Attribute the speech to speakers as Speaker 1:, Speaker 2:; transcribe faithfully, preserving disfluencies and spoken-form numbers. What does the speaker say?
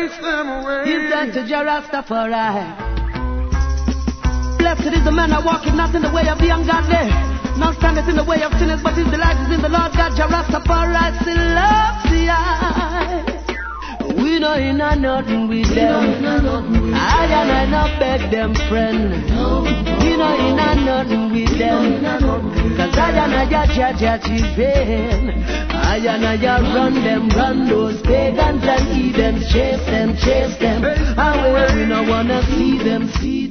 Speaker 1: chase them away.
Speaker 2: Give thanks to Jah Rastafari. Blessed is the man that walketh not in the way of the ungodly, nor standeth in the way of sinners, but his delight is in the Lord God. Jah Rastafari still loves the eye. We know in a nothing with them. I and I not beg them, friend. We know in a nothing with them. Cause I and I ja ja chiven. I and I run them, run those pagans and heathens. Chase them, chase them. And where we no wanna see them, see